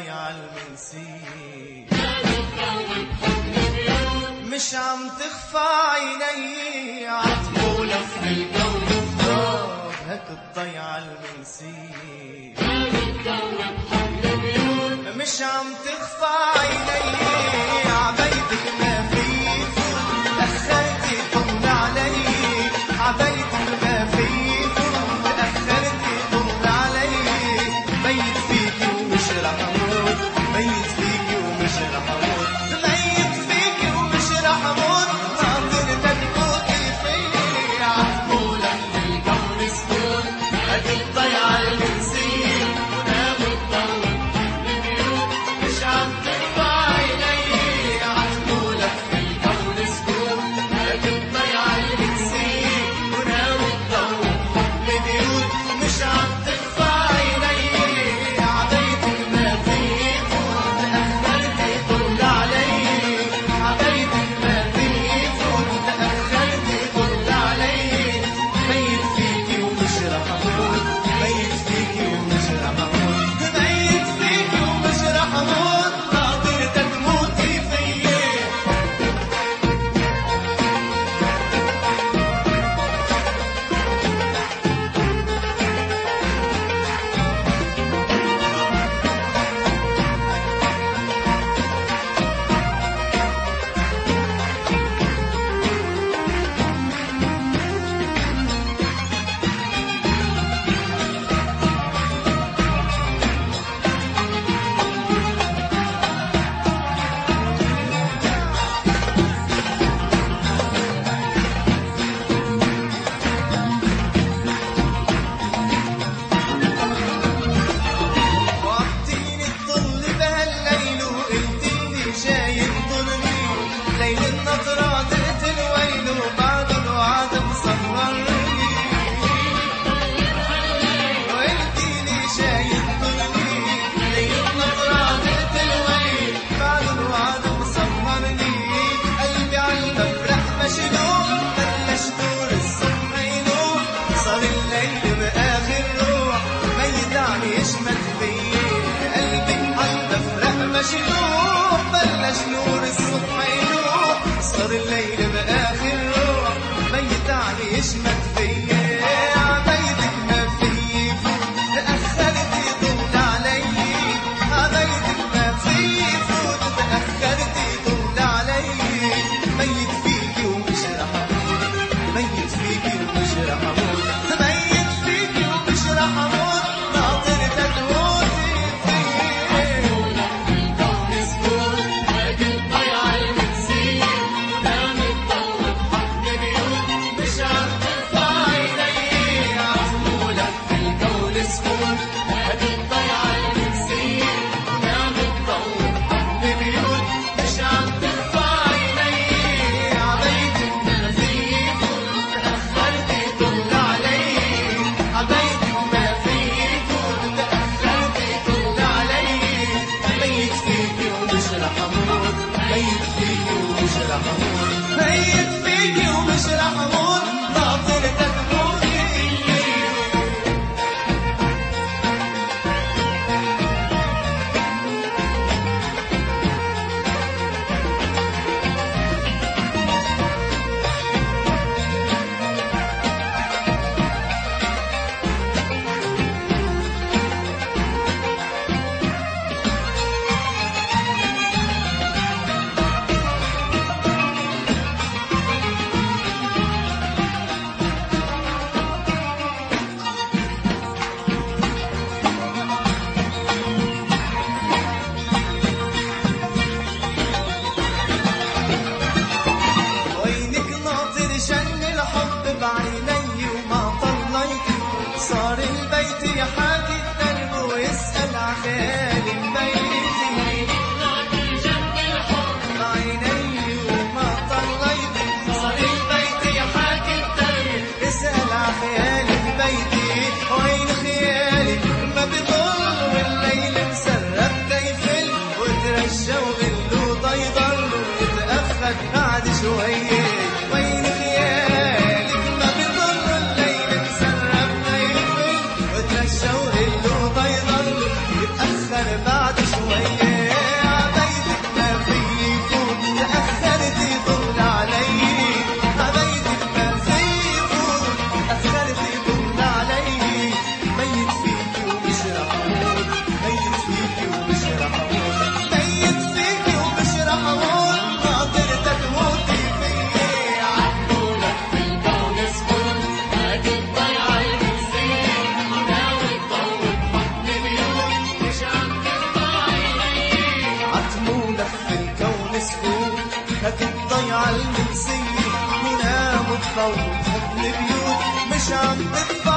الضيعة المنسية مش عم تخفى عيني عطفولك في الجو هات الضيعة المنسية مش عم تخفى عيني عبيتك ما في أخرتي طول علي عبيتك ما في أخرتي طول علي ميت فيكي ومش رح أموت ميت فيكي ومش رح أموت ميت فيكي ومش رح أموت ناطرتك تموتي فيا عطفولك بالكون سكون هذه الضيعة المنسية ونام الضوء مش عم تخفى عيني عطفولك بالكون سكون هذه الضيعة المنسية ونام الضوء ببيوت مش عم تخفى عيني عبيتك ما فيك تأخرتي طول علي عبيتك ما فيك تأخرتي طول علي ميت فيكي ومش رح أموت ميت فيكي ومش رح أموت ميت فيكي ومش رح أموت ناطرتك تموتي فيا وعطيني الظل بهالليل وقلتيلي جاي تضلني ليل النظرة تقتل ويل وبعد الوعد مصورني وقلتيلي جاي تضلني ليل النظرة تقتل ويل بعد الوعد مصورني قلبي عالمفرح مشلول بلش نور الصبح ينور صار الليل بآخر روح ميت عم يشمت فيا قلبي عالمفرح مشلول بلش نور الصبح ينور صار الليل بآخر روح ميت عم يشمت فيا عبيدك ما فيك تأخرتي طول علي عبيدك ما فيك تأخرتي طول علي ميت فيكي ومش رح أموت ميت فيكي ومش رح أموت ميت فيكي ومش رح أموت ناطرتك تموتي فيا الكون سكون هذه الضيعة المنسية نام الضوء بحضن بيوت مش عم تخفى عيني عطفولك بالكون سكون هذه الضيعة المنسية نام الضوء بحضن بيوت مش عم تخفى عيني عبيتك ما فيك تأخرتي طول علي عبيتك ما فيك تأخرتي طول علي ميت فيكي ومش رح أموت ميت فيكي ومش رح أموت ميت فيكي ومش رح أموت ناطرتك تموتي فيا وياه عبيتك ما فيي فوت تأخرتي طول علي عبيتك ما فيي فوت تأخرتي طول علي ميت فيكي ومش رح أموت ميت فيكي ومش رح أموت ميت فيكي ومش رح أموت ناطرتك تموتي فيي عدولك في الكون سكون هادي الضيعة المنسية ناوي تضوي بحضن بيوت مش عم ترضى عيني عتمولك في الكون سكون هات الضيعة المنسية ونام وتفوت حضن بيوت مش عم تطفى